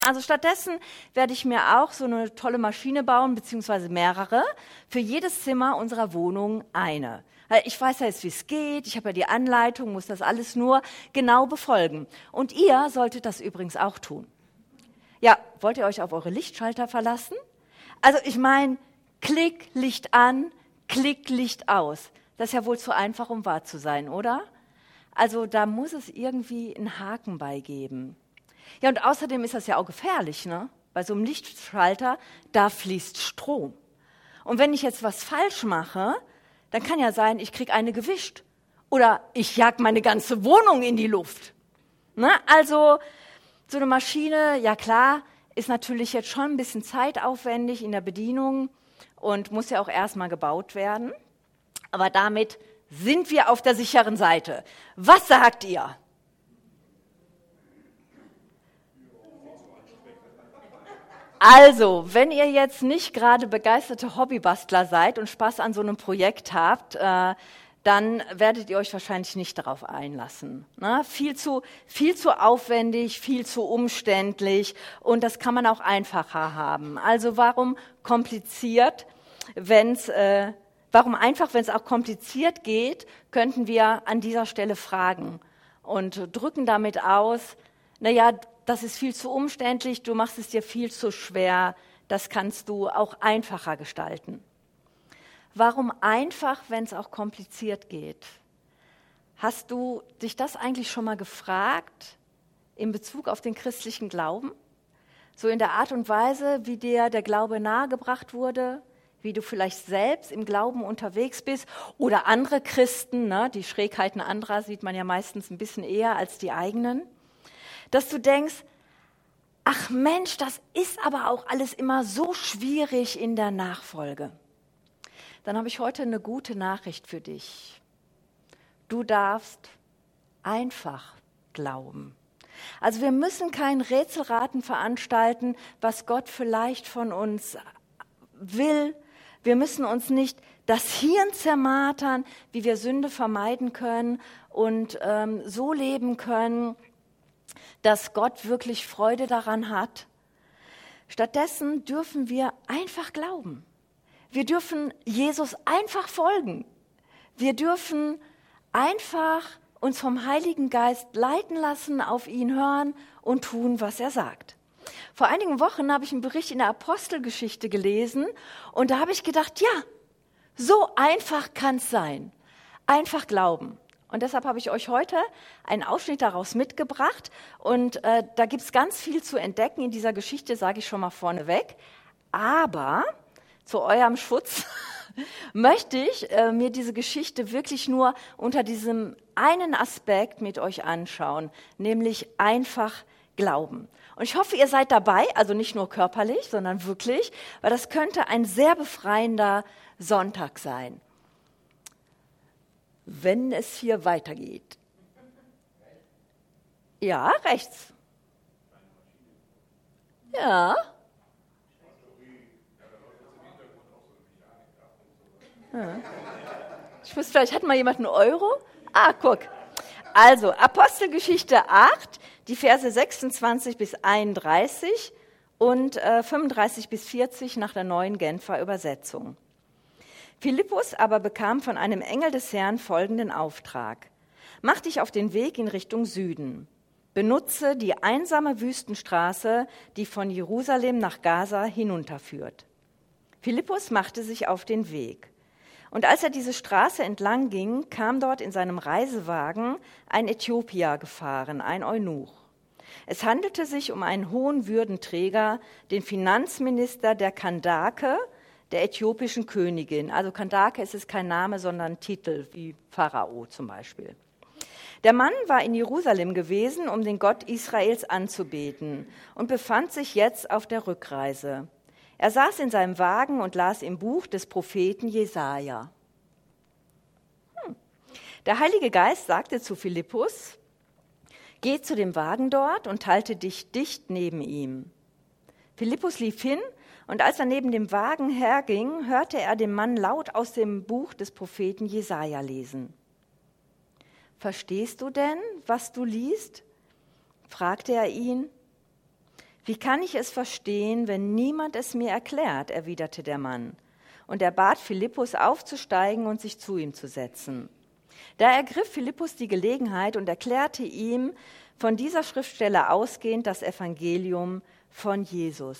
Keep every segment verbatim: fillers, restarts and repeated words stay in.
Also stattdessen werde ich mir auch so eine tolle Maschine bauen, beziehungsweise mehrere, für jedes Zimmer unserer Wohnung eine. Ich weiß ja jetzt, wie es geht, ich habe ja die Anleitung, muss das alles nur genau befolgen. Und ihr solltet das übrigens auch tun. Ja, wollt ihr euch auf eure Lichtschalter verlassen? Also ich meine, Klick, Licht an, Klick, Licht aus. Das ist ja wohl zu einfach, um wahr zu sein, oder? Also da muss es irgendwie einen Haken beigeben. Ja, und außerdem ist das ja auch gefährlich, ne? Bei so einem Lichtschalter, da fließt Strom. Und wenn ich jetzt was falsch mache, dann kann ja sein, ich kriege eine gewischt. Oder ich jag meine ganze Wohnung in die Luft. Ne? Also so eine Maschine, ja klar, ist natürlich jetzt schon ein bisschen zeitaufwendig in der Bedienung und muss ja auch erstmal gebaut werden. Aber damit sind wir auf der sicheren Seite. Was sagt ihr? Also, wenn ihr jetzt nicht gerade begeisterte Hobbybastler seid und Spaß an so einem Projekt habt, äh, dann werdet ihr euch wahrscheinlich nicht darauf einlassen. Ne? Viel zu, viel zu aufwendig, viel zu umständlich und das kann man auch einfacher haben. Also warum kompliziert, wenn's, äh, warum einfach, wenn es auch kompliziert geht, könnten wir an dieser Stelle fragen und drücken damit aus, naja, das ist viel zu umständlich, du machst es dir viel zu schwer, das kannst du auch einfacher gestalten. Warum einfach, wenn es auch kompliziert geht? Hast du dich das eigentlich schon mal gefragt in Bezug auf den christlichen Glauben? So in der Art und Weise, wie dir der Glaube nahegebracht wurde, wie du vielleicht selbst im Glauben unterwegs bist oder andere Christen, ne, die Schrägheiten anderer sieht man ja meistens ein bisschen eher als die eigenen. Dass du denkst, ach Mensch, das ist aber auch alles immer so schwierig in der Nachfolge. Dann habe ich heute eine gute Nachricht für dich. Du darfst einfach glauben. Also wir müssen kein Rätselraten veranstalten, was Gott vielleicht von uns will. Wir müssen uns nicht das Hirn zermartern, wie wir Sünde vermeiden können und ähm, so leben können, dass Gott wirklich Freude daran hat. Stattdessen dürfen wir einfach glauben. Wir dürfen Jesus einfach folgen. Wir dürfen einfach uns vom Heiligen Geist leiten lassen, auf ihn hören und tun, was er sagt. Vor einigen Wochen habe ich einen Bericht in der Apostelgeschichte gelesen und da habe ich gedacht, ja, so einfach kann es sein. Einfach glauben. Und deshalb habe ich euch heute einen Ausschnitt daraus mitgebracht. Und äh, da gibt es ganz viel zu entdecken in dieser Geschichte, sage ich schon mal vorneweg. Aber zu eurem Schutz möchte ich äh, mir diese Geschichte wirklich nur unter diesem einen Aspekt mit euch anschauen, nämlich einfach glauben. Und ich hoffe, ihr seid dabei, also nicht nur körperlich, sondern wirklich, weil das könnte ein sehr befreiender Sonntag sein. Wenn es hier weitergeht. Ja, rechts. Ja. ja. Ich muss vielleicht, hat mal jemand einen Euro? Ah, guck. Also, Apostelgeschichte acht, die Verse sechsundzwanzig bis einunddreißig und äh, fünfunddreißig bis vierzig nach der neuen Genfer Übersetzung. Philippus aber bekam von einem Engel des Herrn folgenden Auftrag. Mach dich auf den Weg in Richtung Süden. Benutze die einsame Wüstenstraße, die von Jerusalem nach Gaza hinunterführt. Philippus machte sich auf den Weg. Und als er diese Straße entlang ging, kam dort in seinem Reisewagen ein Äthiopier gefahren, ein Eunuch. Es handelte sich um einen hohen Würdenträger, den Finanzminister der Kandake, der äthiopischen Königin. Also Kandake ist es kein Name, sondern Titel, wie Pharao zum Beispiel. Der Mann war in Jerusalem gewesen, um den Gott Israels anzubeten und befand sich jetzt auf der Rückreise. Er saß in seinem Wagen und las im Buch des Propheten Jesaja. Hm. Der Heilige Geist sagte zu Philippus, geh zu dem Wagen dort und halte dich dicht neben ihm. Philippus lief hin, und als er neben dem Wagen herging, hörte er den Mann laut aus dem Buch des Propheten Jesaja lesen. Verstehst du denn, was du liest? Fragte er ihn. Wie kann ich es verstehen, wenn niemand es mir erklärt?, erwiderte der Mann. Und er bat Philippus aufzusteigen und sich zu ihm zu setzen. Da ergriff Philippus die Gelegenheit und erklärte ihm von dieser Schriftstelle ausgehend das Evangelium von Jesus.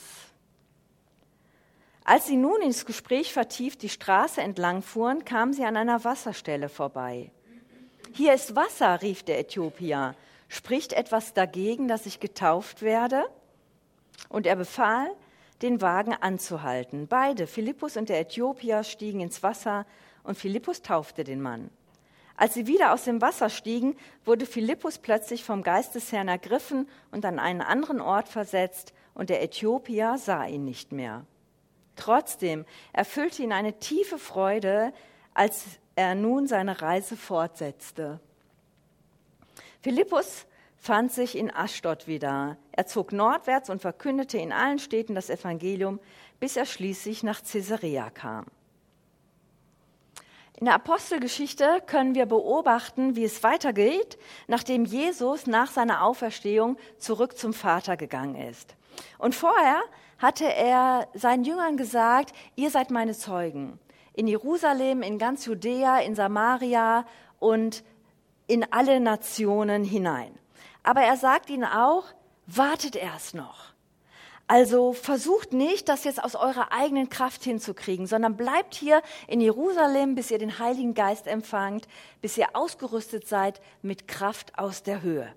Als sie nun ins Gespräch vertieft die Straße entlang fuhren, kamen sie an einer Wasserstelle vorbei. »Hier ist Wasser«, rief der Äthiopier. »Spricht etwas dagegen, dass ich getauft werde?« Und er befahl, den Wagen anzuhalten. Beide, Philippus und der Äthiopier, stiegen ins Wasser und Philippus taufte den Mann. Als sie wieder aus dem Wasser stiegen, wurde Philippus plötzlich vom Geist des Herrn ergriffen und an einen anderen Ort versetzt, und der Äthiopier sah ihn nicht mehr. Trotzdem erfüllte ihn eine tiefe Freude, als er nun seine Reise fortsetzte. Philippus fand sich in Aschdod wieder. Er zog nordwärts und verkündete in allen Städten das Evangelium, bis er schließlich nach Caesarea kam. In der Apostelgeschichte können wir beobachten, wie es weitergeht, nachdem Jesus nach seiner Auferstehung zurück zum Vater gegangen ist. Und vorher hatte er seinen Jüngern gesagt, ihr seid meine Zeugen. In Jerusalem, in ganz Judäa, in Samaria und in alle Nationen hinein. Aber er sagt ihnen auch, wartet erst noch. Also versucht nicht, das jetzt aus eurer eigenen Kraft hinzukriegen, sondern bleibt hier in Jerusalem, bis ihr den Heiligen Geist empfangt, bis ihr ausgerüstet seid mit Kraft aus der Höhe.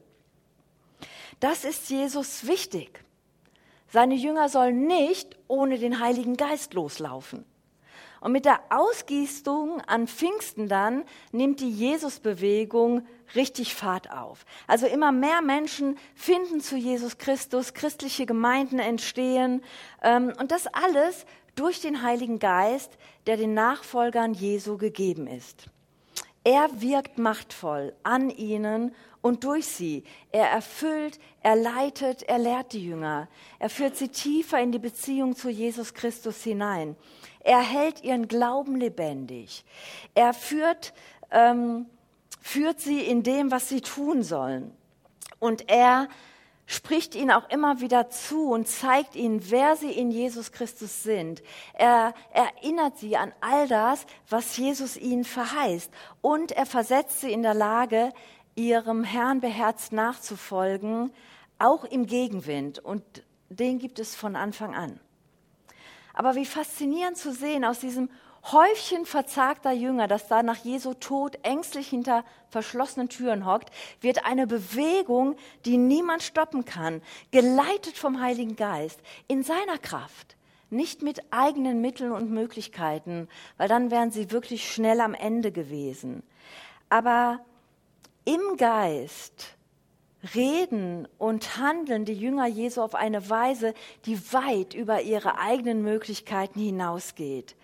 Das ist Jesus wichtig. Seine Jünger sollen nicht ohne den Heiligen Geist loslaufen. Und mit der Ausgießung an Pfingsten dann nimmt die Jesusbewegung richtig Fahrt auf. Also immer mehr Menschen finden zu Jesus Christus, christliche Gemeinden entstehen ähm, und das alles durch den Heiligen Geist, der den Nachfolgern Jesu gegeben ist. Er wirkt machtvoll an ihnen und durch sie. Er erfüllt, er leitet, er lehrt die Jünger. Er führt sie tiefer in die Beziehung zu Jesus Christus hinein. Er hält ihren Glauben lebendig. Er führt, ähm, führt sie in dem, was sie tun sollen. Und er spricht ihnen auch immer wieder zu und zeigt ihnen, wer sie in Jesus Christus sind. Er erinnert sie an all das, was Jesus ihnen verheißt. Und er versetzt sie in der Lage, ihrem Herrn beherzt nachzufolgen, auch im Gegenwind. Und den gibt es von Anfang an. Aber wie faszinierend zu sehen, aus diesem Häufchen verzagter Jünger, das da nach Jesu Tod ängstlich hinter verschlossenen Türen hockt, wird eine Bewegung, die niemand stoppen kann, geleitet vom Heiligen Geist, in seiner Kraft, nicht mit eigenen Mitteln und Möglichkeiten, weil dann wären sie wirklich schnell am Ende gewesen. Aber im Geist reden und handeln die Jünger Jesu auf eine Weise, die weit über ihre eigenen Möglichkeiten hinausgeht.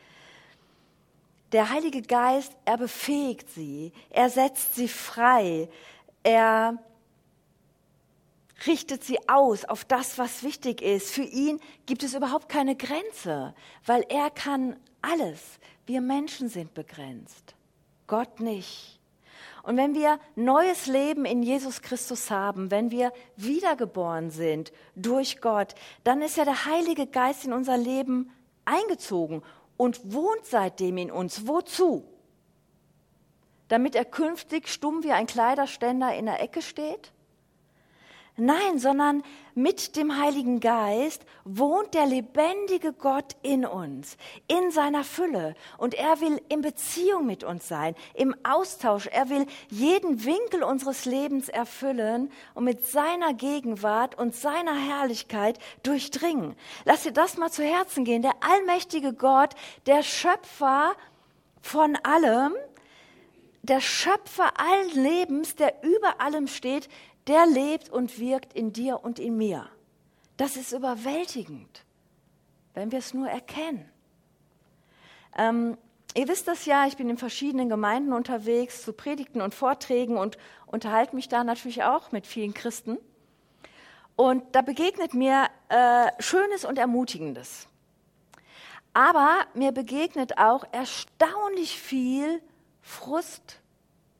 Der Heilige Geist, er befähigt sie, er setzt sie frei, er richtet sie aus auf das, was wichtig ist. Für ihn gibt es überhaupt keine Grenze, weil er kann alles. Wir Menschen sind begrenzt, Gott nicht. Und wenn wir neues Leben in Jesus Christus haben, wenn wir wiedergeboren sind durch Gott, dann ist ja der Heilige Geist in unser Leben eingezogen und wohnt seitdem in uns. Wozu? Damit er künftig stumm wie ein Kleiderständer in der Ecke steht? Nein, sondern mit dem Heiligen Geist wohnt der lebendige Gott in uns, in seiner Fülle. Und er will in Beziehung mit uns sein, im Austausch. Er will jeden Winkel unseres Lebens erfüllen und mit seiner Gegenwart und seiner Herrlichkeit durchdringen. Lass dir das mal zu Herzen gehen. Der allmächtige Gott, der Schöpfer von allem, der Schöpfer allen Lebens, der über allem steht, der lebt und wirkt in dir und in mir. Das ist überwältigend, wenn wir es nur erkennen. Ähm, ihr wisst das ja, ich bin in verschiedenen Gemeinden unterwegs zu Predigten und Vorträgen und unterhalte mich da natürlich auch mit vielen Christen. Und da begegnet mir äh, Schönes und Ermutigendes. Aber mir begegnet auch erstaunlich viel Frust,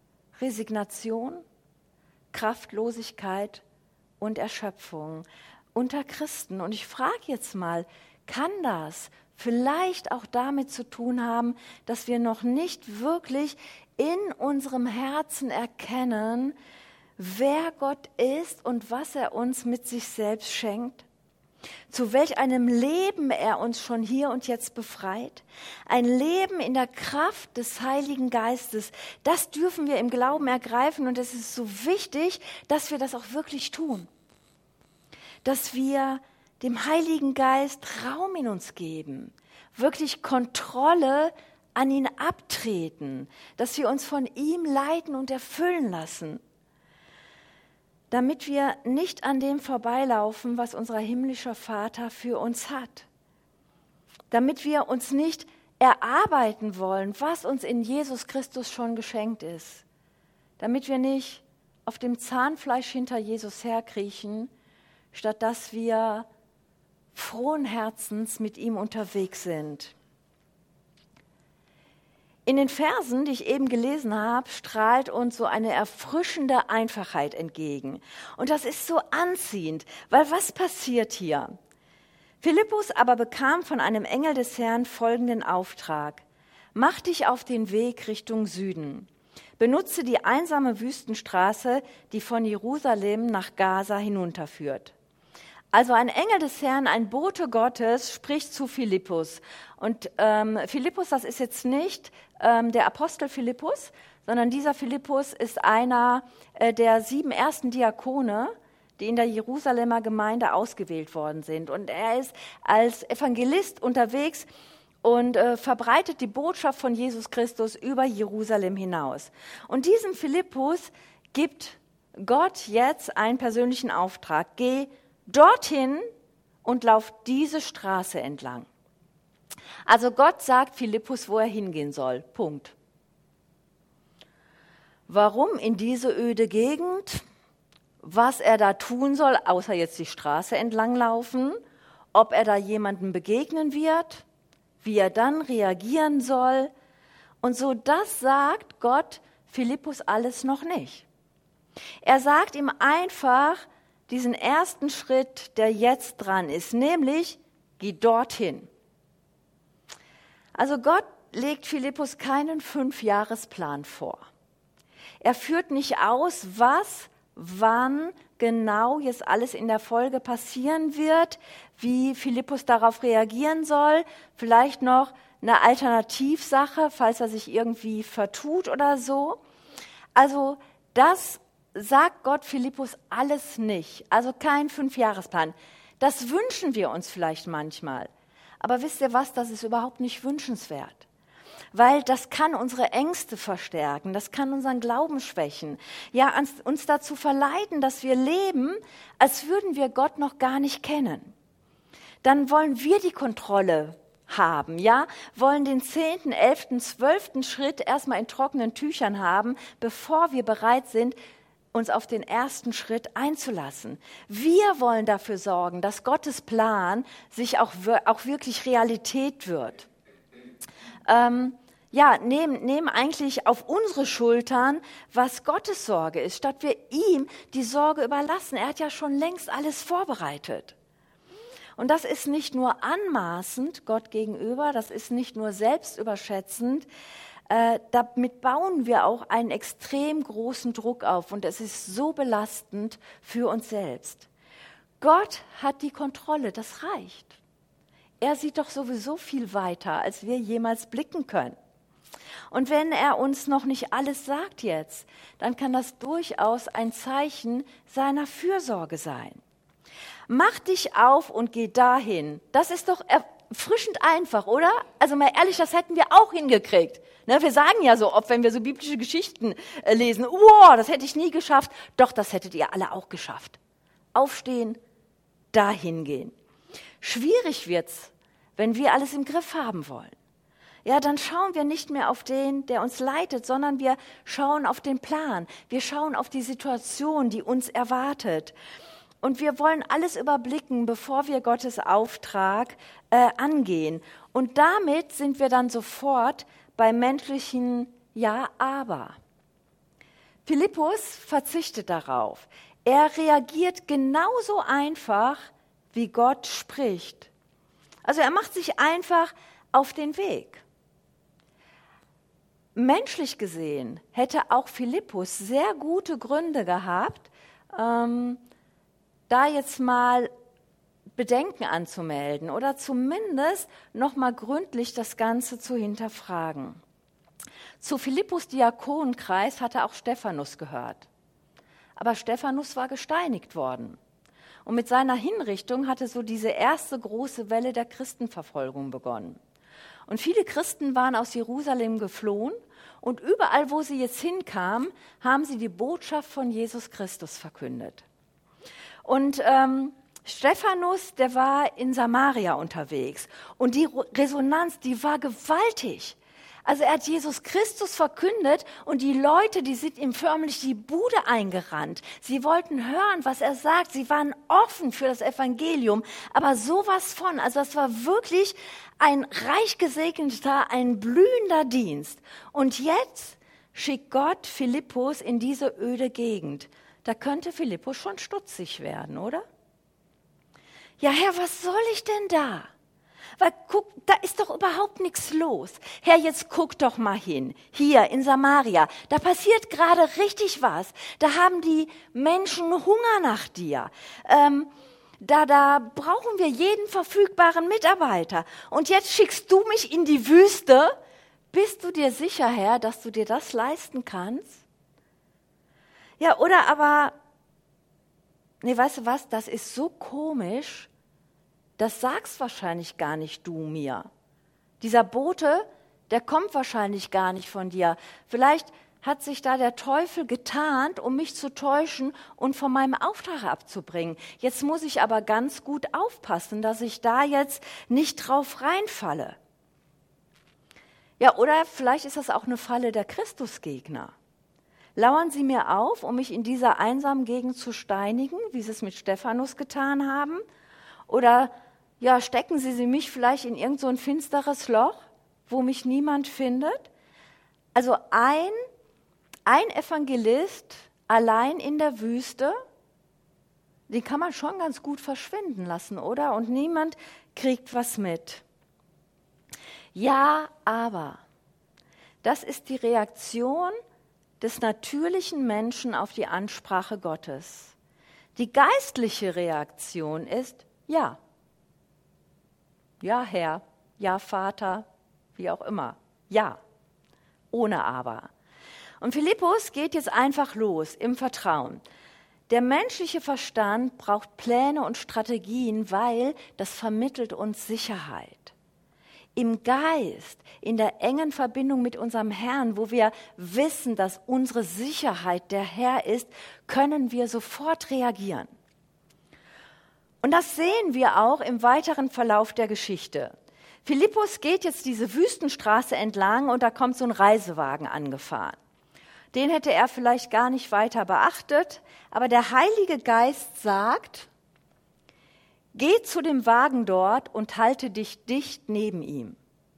Resignation, Kraftlosigkeit und Erschöpfung. unter Christen. Und ich frage jetzt mal, kann das vielleicht auch damit zu tun haben, dass wir noch nicht wirklich in unserem Herzen erkennen, wer Gott ist und was er uns mit sich selbst schenkt? Zu welch einem Leben er uns schon hier und jetzt befreit? Ein Leben in der Kraft des Heiligen Geistes, das dürfen wir im Glauben ergreifen und es ist so wichtig, dass wir das auch wirklich tun. Dass wir dem Heiligen Geist Raum in uns geben, wirklich Kontrolle an ihn abtreten, dass wir uns von ihm leiten und erfüllen lassen, damit wir nicht an dem vorbeilaufen, was unser himmlischer Vater für uns hat. Damit wir uns nicht erarbeiten wollen, was uns in Jesus Christus schon geschenkt ist. Damit wir nicht auf dem Zahnfleisch hinter Jesus herkriechen, statt dass wir frohen Herzens mit ihm unterwegs sind. In den Versen, die ich eben gelesen habe, strahlt uns so eine erfrischende Einfachheit entgegen. Und das ist so anziehend, weil was passiert hier? Philippus aber bekam von einem Engel des Herrn folgenden Auftrag: Mach dich auf den Weg Richtung Süden. Benutze die einsame Wüstenstraße, die von Jerusalem nach Gaza hinunterführt. Also ein Engel des Herrn, ein Bote Gottes, spricht zu Philippus. Und ähm, Philippus, das ist jetzt nicht ähm, der Apostel Philippus, sondern dieser Philippus ist einer äh, der sieben ersten Diakone, die in der Jerusalemer Gemeinde ausgewählt worden sind. Und er ist als Evangelist unterwegs und äh, verbreitet die Botschaft von Jesus Christus über Jerusalem hinaus. Und diesem Philippus gibt Gott jetzt einen persönlichen Auftrag: Geh dorthin und lauf diese Straße entlang. Also Gott sagt Philippus, wo er hingehen soll. Punkt. Warum in diese öde Gegend? Was er da tun soll, außer jetzt die Straße entlang laufen? Ob er da jemandem begegnen wird? Wie er dann reagieren soll? Und so, das sagt Gott Philippus alles noch nicht. Er sagt ihm einfach diesen ersten Schritt, der jetzt dran ist, nämlich, geh dorthin. Also Gott legt Philippus keinen Fünfjahresplan vor. Er führt nicht aus, was, wann genau jetzt alles in der Folge passieren wird, wie Philippus darauf reagieren soll, vielleicht noch eine Alternativsache, falls er sich irgendwie vertut oder so. Also das sagt Gott Philippus alles nicht, also kein Fünfjahresplan. Das wünschen wir uns vielleicht manchmal. Aber wisst ihr was, das ist überhaupt nicht wünschenswert. Weil das kann unsere Ängste verstärken, das kann unseren Glauben schwächen. Ja, uns dazu verleiten, dass wir leben, als würden wir Gott noch gar nicht kennen. Dann wollen wir die Kontrolle haben, ja, wollen den zehnten, elften, zwölften Schritt erstmal in trockenen Tüchern haben, bevor wir bereit sind, uns auf den ersten Schritt einzulassen. Wir wollen dafür sorgen, dass Gottes Plan sich auch, auch wirklich Realität wird. Ähm, ja, nehmen, nehmen eigentlich auf unsere Schultern, was Gottes Sorge ist, statt wir ihm die Sorge überlassen. Er hat ja schon längst alles vorbereitet. Und das ist nicht nur anmaßend Gott gegenüber, das ist nicht nur selbstüberschätzend, Äh, damit bauen wir auch einen extrem großen Druck auf und es ist so belastend für uns selbst. Gott hat die Kontrolle, das reicht. Er sieht doch sowieso viel weiter, als wir jemals blicken können. Und wenn er uns noch nicht alles sagt jetzt, dann kann das durchaus ein Zeichen seiner Fürsorge sein. Mach dich auf und geh dahin. Das ist doch erfrischend einfach, oder? Also mal ehrlich, das hätten wir auch hingekriegt. Ne, wir sagen ja so oft, wenn wir so biblische Geschichten äh, lesen, wow, das hätte ich nie geschafft. Doch, das hättet ihr alle auch geschafft. Aufstehen, dahin gehen. Schwierig wird's, wenn wir alles im Griff haben wollen. Ja, dann schauen wir nicht mehr auf den, der uns leitet, sondern wir schauen auf den Plan. Wir schauen auf die Situation, die uns erwartet. Und wir wollen alles überblicken, bevor wir Gottes Auftrag äh, angehen. Und damit sind wir dann sofort beim menschlichen Ja, aber. Philippus verzichtet darauf. Er reagiert genauso einfach wie Gott spricht. Also er macht sich einfach auf den Weg. Menschlich gesehen hätte auch Philippus sehr gute Gründe gehabt, ähm, da jetzt mal Bedenken anzumelden oder zumindest nochmal gründlich das Ganze zu hinterfragen. Zu Philippus' Diakonenkreis hatte auch Stephanus gehört. Aber Stephanus war gesteinigt worden. Und mit seiner Hinrichtung hatte so diese erste große Welle der Christenverfolgung begonnen. Und viele Christen waren aus Jerusalem geflohen und überall, wo sie jetzt hinkamen, haben sie die Botschaft von Jesus Christus verkündet. Und ähm, Stephanus, der war in Samaria unterwegs und die Resonanz, die war gewaltig. Also er hat Jesus Christus verkündet und die Leute, die sind ihm förmlich die Bude eingerannt. Sie wollten hören, was er sagt. Sie waren offen für das Evangelium, aber sowas von. Also das war wirklich ein reich gesegneter, ein blühender Dienst. Und jetzt schickt Gott Philippus in diese öde Gegend. Da könnte Philippus schon stutzig werden, oder? Ja, Herr, was soll ich denn da? Weil guck, da ist doch überhaupt nichts los. Herr, jetzt guck doch mal hin. Hier in Samaria, da passiert gerade richtig was. Da haben die Menschen Hunger nach dir. Ähm, da, da brauchen wir jeden verfügbaren Mitarbeiter. Und jetzt schickst du mich in die Wüste. Bist du dir sicher, Herr, dass du dir das leisten kannst? Ja, oder aber, nee, weißt du was, das ist so komisch. Das sagst wahrscheinlich gar nicht du mir. Dieser Bote, der kommt wahrscheinlich gar nicht von dir. Vielleicht hat sich da der Teufel getarnt, um mich zu täuschen und von meinem Auftrag abzubringen. Jetzt muss ich aber ganz gut aufpassen, dass ich da jetzt nicht drauf reinfalle. Ja, oder vielleicht ist das auch eine Falle der Christusgegner. Lauern sie mir auf, um mich in dieser einsamen Gegend zu steinigen, wie sie es mit Stephanus getan haben? Oder ja, stecken sie, sie mich vielleicht in irgend so ein finsteres Loch, wo mich niemand findet? Also ein, ein Evangelist allein in der Wüste, den kann man schon ganz gut verschwinden lassen, oder? Und niemand kriegt was mit. Ja, aber das ist die Reaktion des natürlichen Menschen auf die Ansprache Gottes. Die geistliche Reaktion ist ja. Ja, Herr, ja, Vater, wie auch immer. Ja, ohne aber. Und Philippus geht jetzt einfach los im Vertrauen. Der menschliche Verstand braucht Pläne und Strategien, weil das vermittelt uns Sicherheit. Im Geist, in der engen Verbindung mit unserem Herrn, wo wir wissen, dass unsere Sicherheit der Herr ist, können wir sofort reagieren. Und das sehen wir auch im weiteren Verlauf der Geschichte. Philippus geht jetzt diese Wüstenstraße entlang und da kommt so ein Reisewagen angefahren. Den hätte er vielleicht gar nicht weiter beachtet, aber der Heilige Geist sagt, geh zu dem Wagen dort und halte dich dicht neben ihm.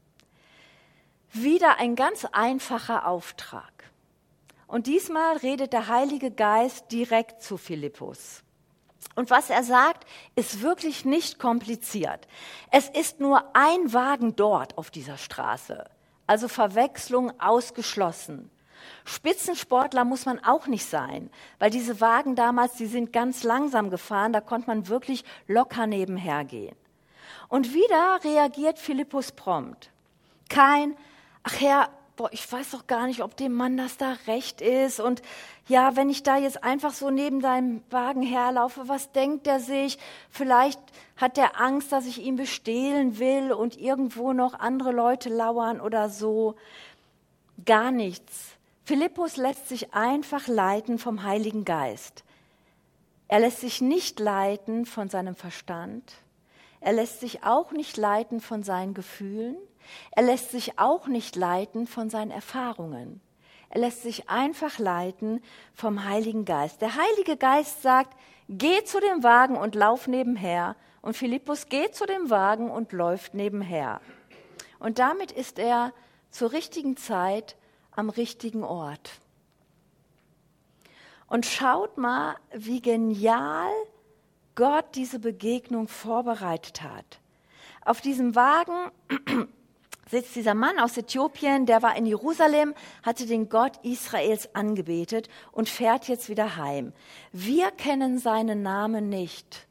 Wieder ein ganz einfacher Auftrag. Und diesmal redet der Heilige Geist direkt zu Philippus. Und was er sagt, ist wirklich nicht kompliziert. Es ist nur ein Wagen dort auf dieser Straße. Also Verwechslung ausgeschlossen. Spitzensportler muss man auch nicht sein, weil diese Wagen damals, die sind ganz langsam gefahren, da konnte man wirklich locker nebenher gehen. Und wieder reagiert Philippus prompt. Kein, ach Herr, boah, ich weiß doch gar nicht, ob dem Mann das da recht ist. Und ja, wenn ich da jetzt einfach so neben deinem Wagen herlaufe, was denkt er sich? Vielleicht hat er Angst, dass ich ihn bestehlen will und irgendwo noch andere Leute lauern oder so. Gar nichts. Philippus lässt sich einfach leiten vom Heiligen Geist. Er lässt sich nicht leiten von seinem Verstand. Er lässt sich auch nicht leiten von seinen Gefühlen. Er lässt sich auch nicht leiten von seinen Erfahrungen. Er lässt sich einfach leiten vom Heiligen Geist. Der Heilige Geist sagt, geh zu dem Wagen und lauf nebenher. Und Philippus geht zu dem Wagen und läuft nebenher. Und damit ist er zur richtigen Zeit am richtigen Ort. Und schaut mal, wie genial Gott diese Begegnung vorbereitet hat. Auf diesem Wagen sitzt dieser Mann aus Äthiopien, der war in Jerusalem, hatte den Gott Israels angebetet und fährt jetzt wieder heim. Wir kennen seinen Namen nicht.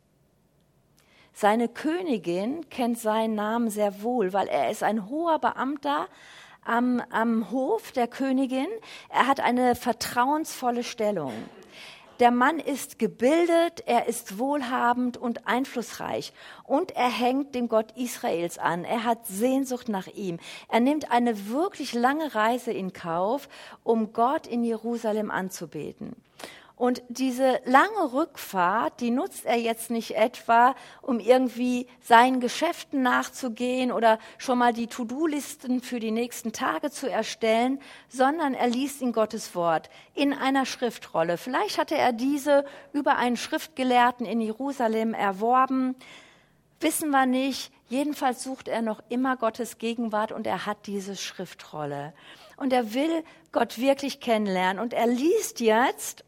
Seine Königin kennt seinen Namen sehr wohl, weil er ist ein hoher Beamter am, am Hof der Königin. Er hat eine vertrauensvolle Stellung. Der Mann ist gebildet, er ist wohlhabend und einflussreich und er hängt dem Gott Israels an. Er hat Sehnsucht nach ihm. Er nimmt eine wirklich lange Reise in Kauf, um Gott in Jerusalem anzubeten. Und diese lange Rückfahrt, die nutzt er jetzt nicht etwa, um irgendwie seinen Geschäften nachzugehen oder schon mal die To-Do-Listen für die nächsten Tage zu erstellen, sondern er liest in Gottes Wort in einer Schriftrolle. Vielleicht hatte er diese über einen Schriftgelehrten in Jerusalem erworben, wissen wir nicht. Jedenfalls sucht er noch immer Gottes Gegenwart und er hat diese Schriftrolle. Und er will Gott wirklich kennenlernen und er liest jetzt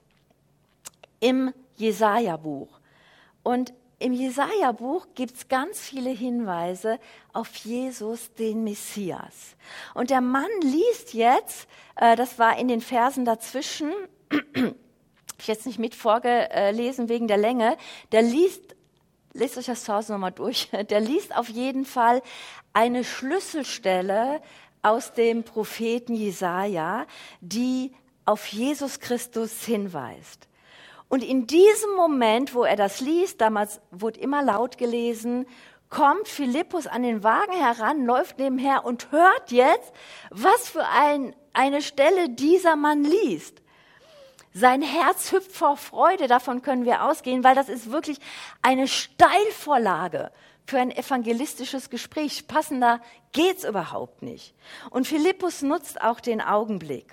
im Jesaja-Buch. Und im Jesaja-Buch gibt es ganz viele Hinweise auf Jesus, den Messias. Und der Mann liest jetzt, äh, das war in den Versen dazwischen, habe ich jetzt nicht mit vorgelesen wegen der Länge, der liest, lest euch das zu Hause nochmal durch, der liest auf jeden Fall eine Schlüsselstelle aus dem Propheten Jesaja, die auf Jesus Christus hinweist. Und in diesem Moment, wo er das liest, damals wurde immer laut gelesen, kommt Philippus an den Wagen heran, läuft nebenher und hört jetzt, was für ein, eine Stelle dieser Mann liest. Sein Herz hüpft vor Freude, davon können wir ausgehen, weil das ist wirklich eine Steilvorlage für ein evangelistisches Gespräch. Passender geht's überhaupt nicht. Und Philippus nutzt auch den Augenblick.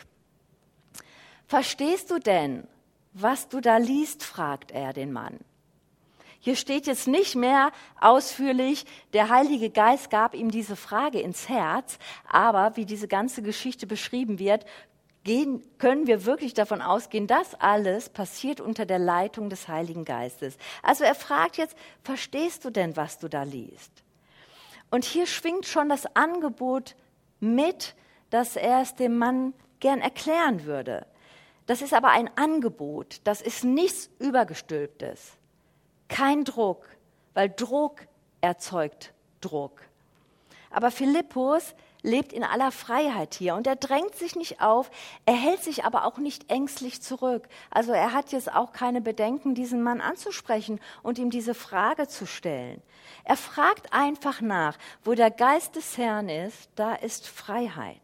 Verstehst du denn, was du da liest, fragt er den Mann. Hier steht jetzt nicht mehr ausführlich, der Heilige Geist gab ihm diese Frage ins Herz, aber wie diese ganze Geschichte beschrieben wird, gehen, können wir wirklich davon ausgehen, dass alles passiert unter der Leitung des Heiligen Geistes. Also er fragt jetzt, verstehst du denn, was du da liest? Und hier schwingt schon das Angebot mit, dass er es dem Mann gern erklären würde. Das ist aber ein Angebot, das ist nichts Übergestülptes, kein Druck, weil Druck erzeugt Druck. Aber Philippus lebt in aller Freiheit hier und er drängt sich nicht auf, er hält sich aber auch nicht ängstlich zurück. Also er hat jetzt auch keine Bedenken, diesen Mann anzusprechen und ihm diese Frage zu stellen. Er fragt einfach nach, wo der Geist des Herrn ist, da ist Freiheit.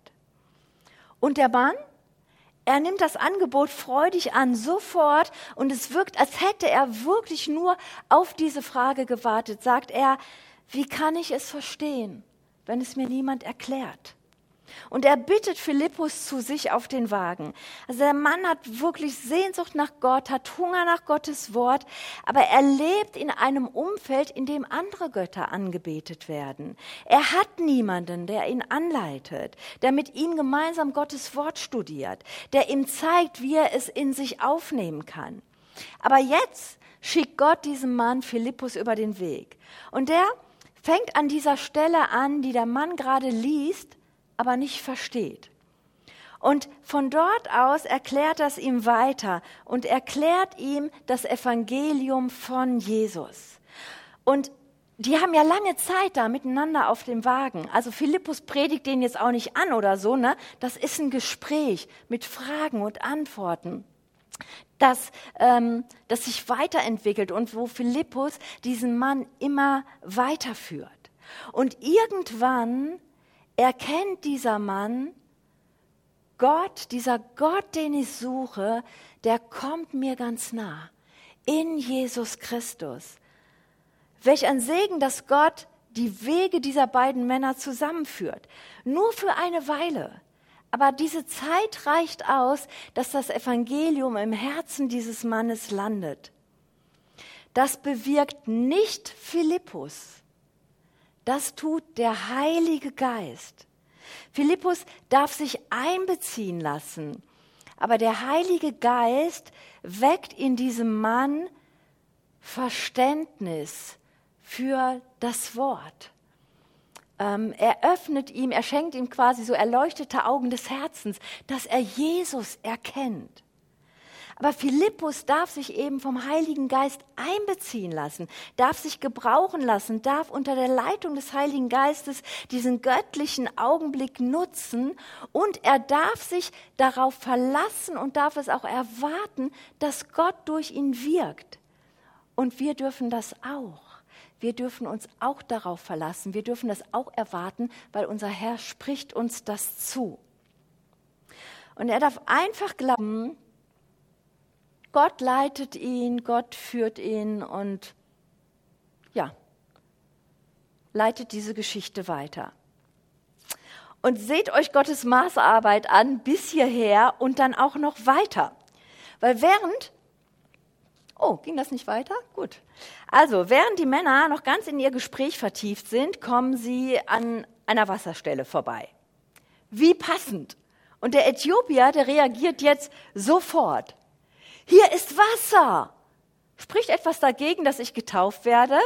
Und der Mann? Er nimmt das Angebot freudig an, sofort, und es wirkt, als hätte er wirklich nur auf diese Frage gewartet. Sagt er, wie kann ich es verstehen, wenn es mir niemand erklärt? Und er bittet Philippus zu sich auf den Wagen. Also der Mann hat wirklich Sehnsucht nach Gott, hat Hunger nach Gottes Wort, aber er lebt in einem Umfeld, in dem andere Götter angebetet werden. Er hat niemanden, der ihn anleitet, der mit ihm gemeinsam Gottes Wort studiert, der ihm zeigt, wie er es in sich aufnehmen kann. Aber jetzt schickt Gott diesem Mann Philippus über den Weg. Und der fängt an dieser Stelle an, die der Mann gerade liest, aber nicht versteht. Und von dort aus erklärt er es ihm weiter und erklärt ihm das Evangelium von Jesus. Und die haben ja lange Zeit da miteinander auf dem Wagen. Also Philippus predigt den jetzt auch nicht an oder so, ne? Das ist ein Gespräch mit Fragen und Antworten, das, ähm, das sich weiterentwickelt und wo Philippus diesen Mann immer weiterführt. Und irgendwann erkennt dieser Mann, Gott, dieser Gott, den ich suche, der kommt mir ganz nah, in Jesus Christus. Welch ein Segen, dass Gott die Wege dieser beiden Männer zusammenführt, nur für eine Weile. Aber diese Zeit reicht aus, dass das Evangelium im Herzen dieses Mannes landet. Das bewirkt nicht Philippus. Das tut der Heilige Geist. Philippus darf sich einbeziehen lassen, aber der Heilige Geist weckt in diesem Mann Verständnis für das Wort. Ähm, er öffnet ihm, er schenkt ihm quasi so erleuchtete Augen des Herzens, dass er Jesus erkennt. Aber Philippus darf sich eben vom Heiligen Geist einbeziehen lassen, darf sich gebrauchen lassen, darf unter der Leitung des Heiligen Geistes diesen göttlichen Augenblick nutzen und er darf sich darauf verlassen und darf es auch erwarten, dass Gott durch ihn wirkt. Und wir dürfen das auch. Wir dürfen uns auch darauf verlassen, wir dürfen das auch erwarten, weil unser Herr spricht uns das zu. Und er darf einfach glauben, Gott leitet ihn, Gott führt ihn und ja, leitet diese Geschichte weiter. Und seht euch Gottes Maßarbeit an bis hierher und dann auch noch weiter. Weil während, oh, ging das nicht weiter? Gut. Also, während die Männer noch ganz in ihr Gespräch vertieft sind, kommen sie an einer Wasserstelle vorbei. Wie passend. Und der Äthiopier, der reagiert jetzt sofort. Hier ist Wasser. Spricht etwas dagegen, dass ich getauft werde?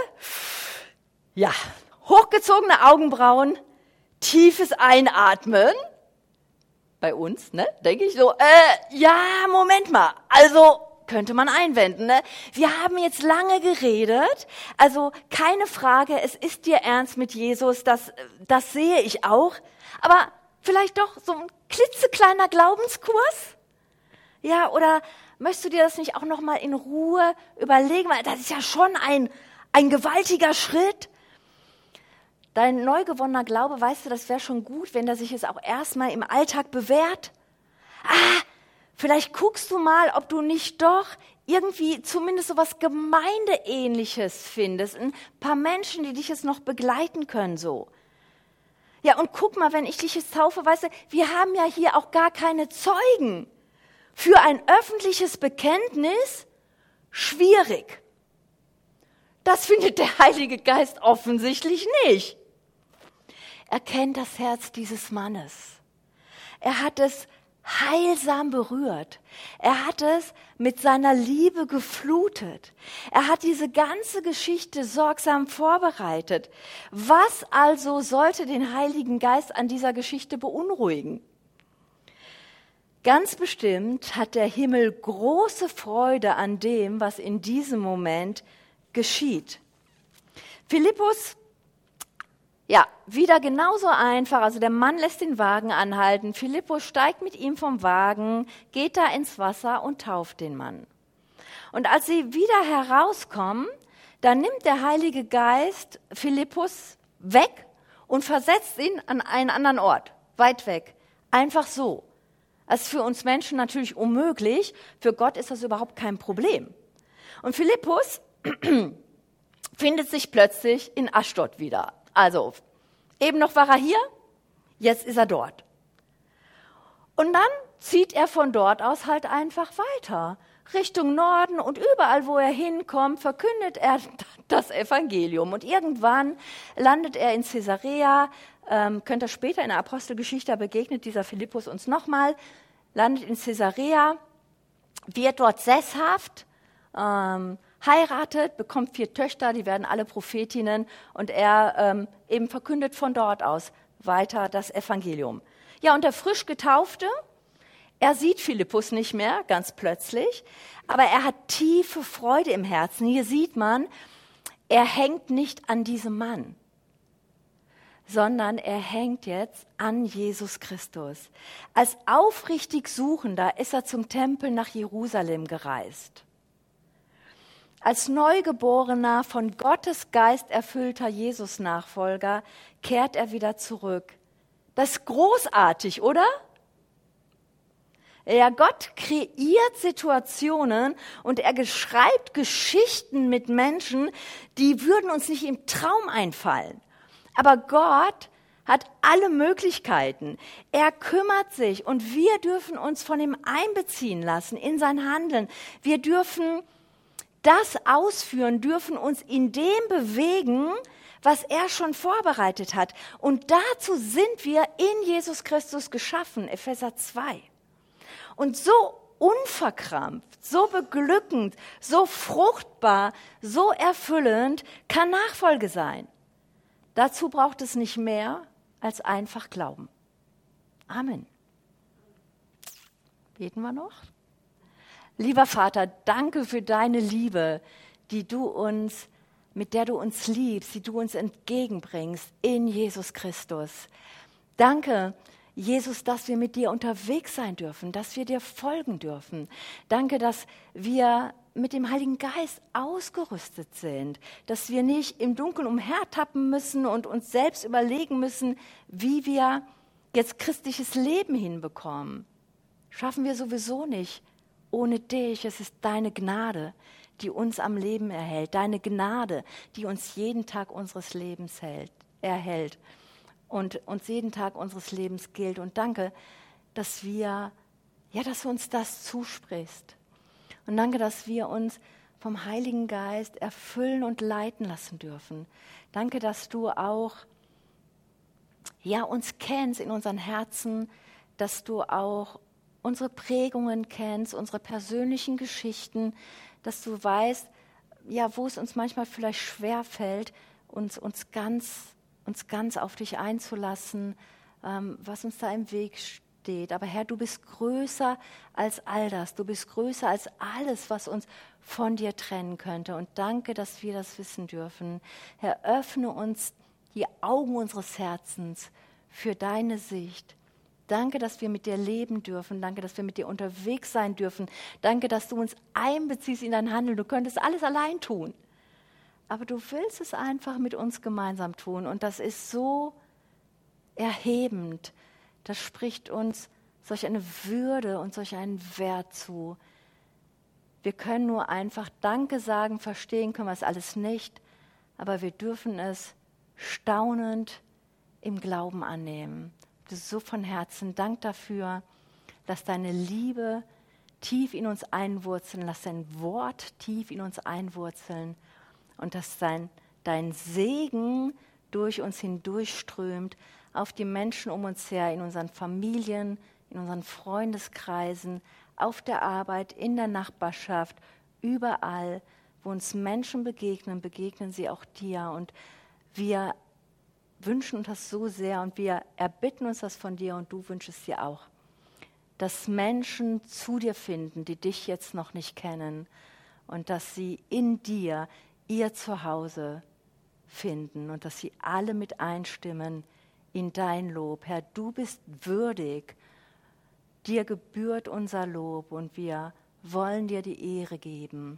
Ja, hochgezogene Augenbrauen, tiefes Einatmen. Bei uns, ne, denke ich so, äh, ja, Moment mal, also könnte man einwenden, ne? Wir haben jetzt lange geredet, also keine Frage, es ist dir ernst mit Jesus, das, das sehe ich auch, aber vielleicht doch so ein klitzekleiner Glaubenskurs? Ja, oder möchtest du dir das nicht auch noch mal in Ruhe überlegen, weil das ist ja schon ein, ein gewaltiger Schritt. Dein neu gewonnener Glaube, weißt du, das wäre schon gut, wenn der sich jetzt auch erstmal im Alltag bewährt. Ah, vielleicht guckst du mal, ob du nicht doch irgendwie zumindest so was Gemeindeähnliches findest. Ein paar Menschen, die dich jetzt noch begleiten können, so. Ja, und guck mal, wenn ich dich jetzt taufe, weißt du, wir haben ja hier auch gar keine Zeugen. Für ein öffentliches Bekenntnis schwierig. Das findet der Heilige Geist offensichtlich nicht. Er kennt das Herz dieses Mannes. Er hat es heilsam berührt. Er hat es mit seiner Liebe geflutet. Er hat diese ganze Geschichte sorgsam vorbereitet. Was also sollte den Heiligen Geist an dieser Geschichte beunruhigen? Ganz bestimmt hat der Himmel große Freude an dem, was in diesem Moment geschieht. Philippus, ja, wieder genauso einfach. Also der Mann lässt den Wagen anhalten. Philippus steigt mit ihm vom Wagen, geht da ins Wasser und tauft den Mann. Und als sie wieder herauskommen, dann nimmt der Heilige Geist Philippus weg und versetzt ihn an einen anderen Ort, weit weg. Einfach so. Das ist für uns Menschen natürlich unmöglich. Für Gott ist das überhaupt kein Problem. Und Philippus findet sich plötzlich in Aschdod wieder. Also, eben noch war er hier, jetzt ist er dort. Und dann zieht er von dort aus halt einfach weiter, Richtung Norden und überall, wo er hinkommt, verkündet er das Evangelium. Und irgendwann landet er in Caesarea, ähm, könnt ihr später in der Apostelgeschichte, begegnet dieser Philippus uns nochmal, landet in Caesarea, wird dort sesshaft, ähm, heiratet, bekommt vier Töchter, die werden alle Prophetinnen und er ähm, eben verkündet von dort aus weiter das Evangelium. Ja, und der frisch Getaufte, er sieht Philippus nicht mehr, ganz plötzlich, aber er hat tiefe Freude im Herzen. Hier sieht man, er hängt nicht an diesem Mann, sondern er hängt jetzt an Jesus Christus. Als aufrichtig Suchender ist er zum Tempel nach Jerusalem gereist. Als neugeborener, von Gottes Geist erfüllter Jesus-Nachfolger kehrt er wieder zurück. Das ist großartig, oder? Ja, Gott kreiert Situationen und er schreibt Geschichten mit Menschen, die würden uns nicht im Traum einfallen. Aber Gott hat alle Möglichkeiten. Er kümmert sich und wir dürfen uns von ihm einbeziehen lassen in sein Handeln. Wir dürfen das ausführen, dürfen uns in dem bewegen, was er schon vorbereitet hat. Und dazu sind wir in Jesus Christus geschaffen, Epheser zwei. Und so unverkrampft, so beglückend, so fruchtbar, so erfüllend kann Nachfolge sein. Dazu braucht es nicht mehr als einfach Glauben. Amen. Beten wir noch? Lieber Vater, danke für deine Liebe, die du uns, mit der du uns liebst, die du uns entgegenbringst in Jesus Christus. Danke, Jesus, dass wir mit dir unterwegs sein dürfen, dass wir dir folgen dürfen. Danke, dass wir mit dem Heiligen Geist ausgerüstet sind, dass wir nicht im Dunkeln umhertappen müssen und uns selbst überlegen müssen, wie wir jetzt christliches Leben hinbekommen. Schaffen wir sowieso nicht ohne dich. Es ist deine Gnade, die uns am Leben erhält, deine Gnade, die uns jeden Tag unseres Lebens hält, erhält und uns jeden Tag unseres Lebens gilt. Und danke, dass wir, ja, dass du uns das zusprichst. Und danke, dass wir uns vom Heiligen Geist erfüllen und leiten lassen dürfen. Danke, dass du auch, ja, uns kennst in unseren Herzen, dass du auch unsere Prägungen kennst, unsere persönlichen Geschichten, dass du weißt, ja, wo es uns manchmal vielleicht schwerfällt, uns, uns, ganz, uns ganz auf dich einzulassen, ähm, was uns da im Weg steht. Aber Herr, du bist größer als all das. Du bist größer als alles, was uns von dir trennen könnte. Und danke, dass wir das wissen dürfen. Herr, öffne uns die Augen unseres Herzens für deine Sicht. Danke, dass wir mit dir leben dürfen. Danke, dass wir mit dir unterwegs sein dürfen. Danke, dass du uns einbeziehst in dein Handeln. Du könntest alles allein tun. Aber du willst es einfach mit uns gemeinsam tun. Und das ist so erhebend. Das spricht uns solch eine Würde und solch einen Wert zu. Wir können nur einfach Danke sagen, verstehen können wir es alles nicht. Aber wir dürfen es staunend im Glauben annehmen. So von Herzen Dank dafür, lass deine Liebe tief in uns einwurzeln, lass dein Wort tief in uns einwurzeln und dass dein, dein Segen durch uns hindurchströmt auf die Menschen um uns her, in unseren Familien, in unseren Freundeskreisen, auf der Arbeit, in der Nachbarschaft, überall, wo uns Menschen begegnen, begegnen sie auch dir und wir wünschen uns das so sehr und wir erbitten uns das von dir und du wünschst dir auch, dass Menschen zu dir finden, die dich jetzt noch nicht kennen und dass sie in dir ihr Zuhause finden und dass sie alle mit einstimmen in dein Lob. Herr, du bist würdig, dir gebührt unser Lob und wir wollen dir die Ehre geben,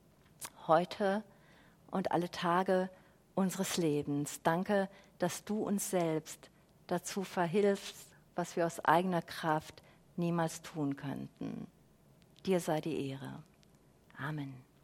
heute und alle Tage unseres Lebens. Danke, dass du uns selbst dazu verhilfst, was wir aus eigener Kraft niemals tun könnten. Dir sei die Ehre. Amen.